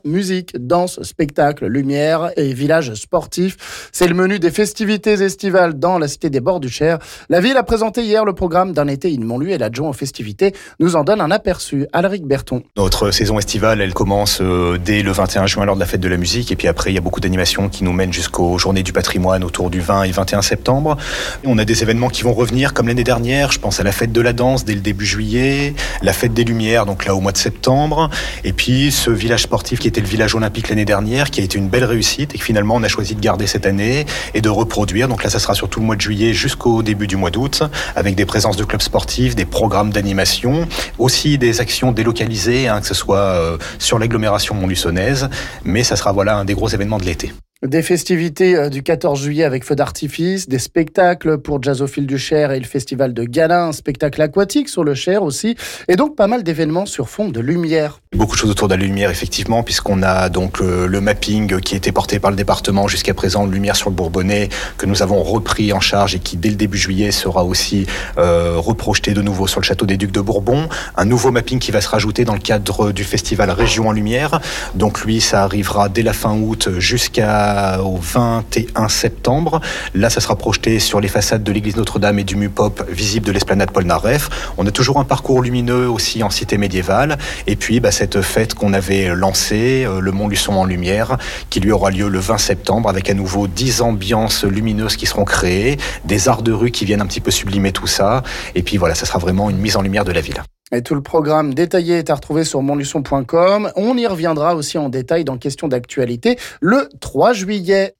Musique, danse, spectacle, lumière et village sportif. C'est le menu des festivités estivales dans la cité des Bords du Cher. La ville a présenté hier le programme d'un été inmondu et l'adjoint aux festivités nous en donne un aperçu. Alric Berton. Notre saison estivale, elle commence dès le 21 juin lors de la fête de la musique. Et puis après, il y a beaucoup d'animations qui nous mènent jusqu'aux journées du patrimoine autour du 20 et 21 septembre. On a des événements qui vont revenir comme l'année dernière. Je pense à la fête de la danse dès le début juillet, la fête des Lumières, donc là au mois de septembre. Et puis ce village sportif qui était le village olympique l'année dernière, qui a été une belle réussite et que finalement on a choisi de garder cette année et de reproduire. Donc là, ça sera sur tout le mois de juillet jusqu'au début du mois d'août, avec des présences de clubs sportifs, des programmes d'animation, aussi des actions délocalisées, que ce soit sur l'agglomération montluçonnaise, mais ça sera un des gros événements de l'été. Des festivités du 14 juillet avec feux d'artifice, des spectacles pour Jazzophile du Cher et le festival de Gala, un spectacle aquatique sur le Cher aussi, et donc pas mal d'événements sur fond de lumière. Beaucoup de choses autour de la lumière, effectivement, puisqu'on a donc le mapping qui était porté par le département jusqu'à présent, Lumière sur le Bourbonnais, que nous avons repris en charge et qui, dès le début juillet, sera aussi reprojeté de nouveau sur le château des Ducs de Bourbon. Un nouveau mapping qui va se rajouter dans le cadre du festival Région en Lumière. Donc lui, ça arrivera dès la fin août jusqu'au 21 septembre. Là, ça sera projeté sur les façades de l'église Notre-Dame et du Mupop, visible de l'esplanade Polnareff. On a toujours un parcours lumineux aussi en cité médiévale. Et puis, cette fête qu'on avait lancée, le Montluçon en lumière, qui lui aura lieu le 20 septembre, avec à nouveau 10 ambiances lumineuses qui seront créées, des arts de rue qui viennent un petit peu sublimer tout ça. Et puis ça sera vraiment une mise en lumière de la ville. Et tout le programme détaillé est à retrouver sur montluçon.com. On y reviendra aussi en détail dans Questions d'actualité le 3 juillet.